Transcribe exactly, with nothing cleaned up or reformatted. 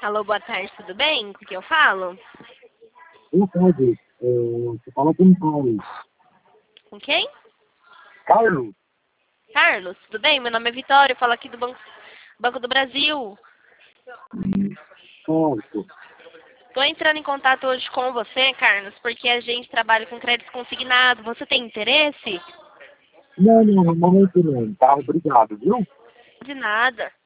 Alô, boa tarde, tudo bem? Com quem eu falo? Boa tarde. É, você fala com o Carlos. Com quem? Carlos? Carlos, tudo bem? Meu nome é Vitória, eu falo aqui do Banco, Banco do Brasil. Certo. Estou entrando em contato hoje com você, Carlos, porque a gente trabalha com crédito consignado. Você tem interesse? Não, não, no momento não. Tá, obrigado, viu? De nada.